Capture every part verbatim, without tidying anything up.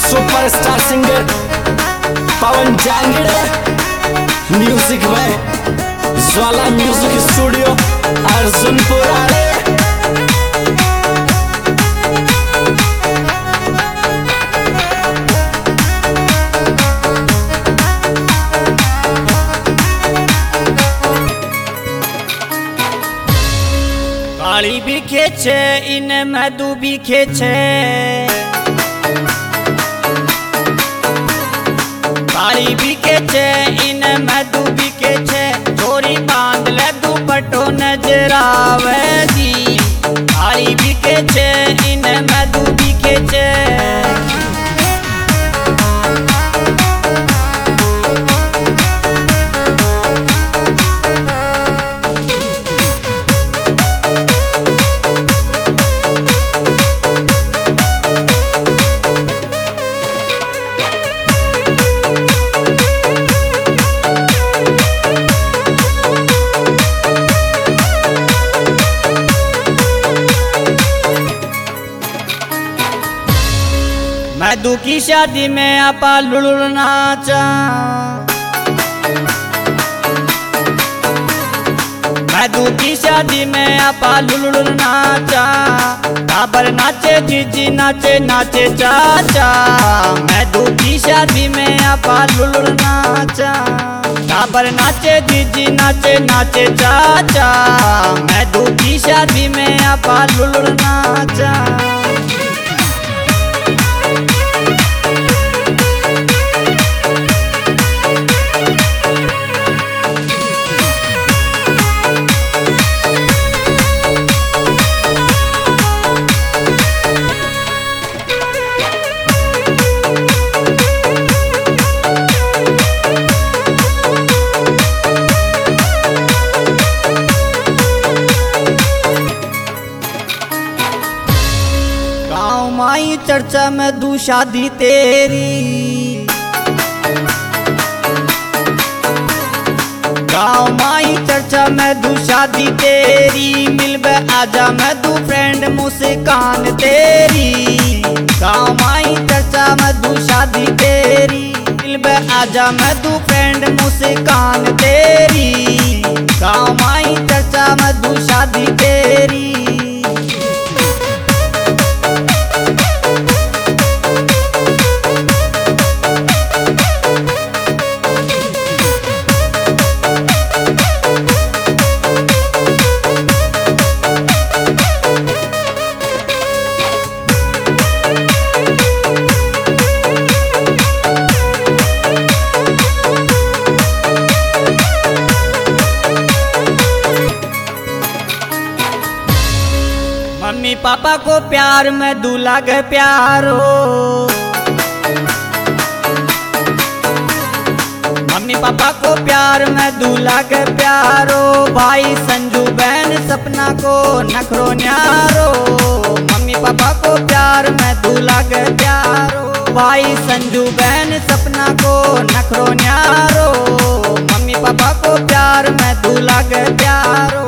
Superstar singer Pawan Jangde, music में Jwala music studio Arjunpur. काली भी खेचे इन मधु भी खेचे, काली भी खेचे इन मधु भी खेचे, चोरी बांध ले दुपट्टो नजर आवे जी। काली भी खेचे इन मधु भी खेचे, मधु की शादी में आपा लुलुल नाचा, मधु की शादी में आपा लुलुल नाचा, टाबर नाचे जीजी नाचे नाचे चाचा। मधु की शादी में आपा लुलुल नाचा, टाबर नाचे जीजी नाचे नाचे चाचा। मधु की शादी में आपा लुलुल नाचा। गाँव माई चर्चा में दू शादी तेरी, गाँव माई चर्चा में दू शादी तेरी, मिलबे आजा मैं दू फ्रेंड मुस्कान तेरी। गाँव माई चर्चा में दू शादी तेरी, मिलबे आजा मैं दू फ्रेंड मुस्कान तेरी। गाँव माई चर्चा में दू शादी तेरी। मम्मी पापा को प्यार में दूल्हा के प्यारो, मम्मी पापा को प्यार में दूल्हा के प्यारो, भाई संजू बहन सपना को नखरो न्यारो। मम्मी पापा को प्यार में दूल्हा के प्यारो, भाई संजू बहन सपना को नखरो न्यारो। मम्मी पापा को प्यार में दूल्हा के प्यारो।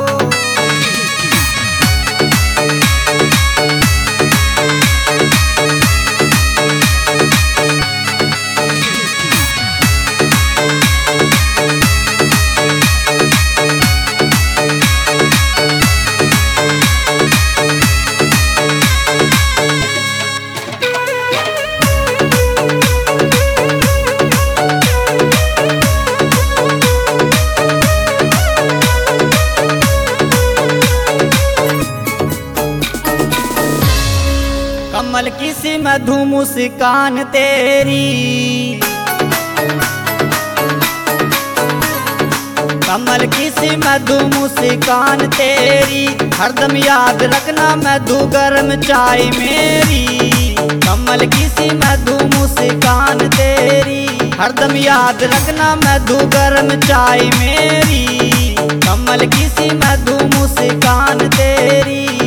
कमल किसी मधु मुस्कान तेरी, कमल किसी मधु मुस्कान तेरी, हरदम याद रखना मधु गरम चाय मेरी। कमल किसी मधु मुस्कान तेरी, हरदम याद रखना मधु गरम चाय मेरी। कमल किसी मधु मुस्कान तेरी।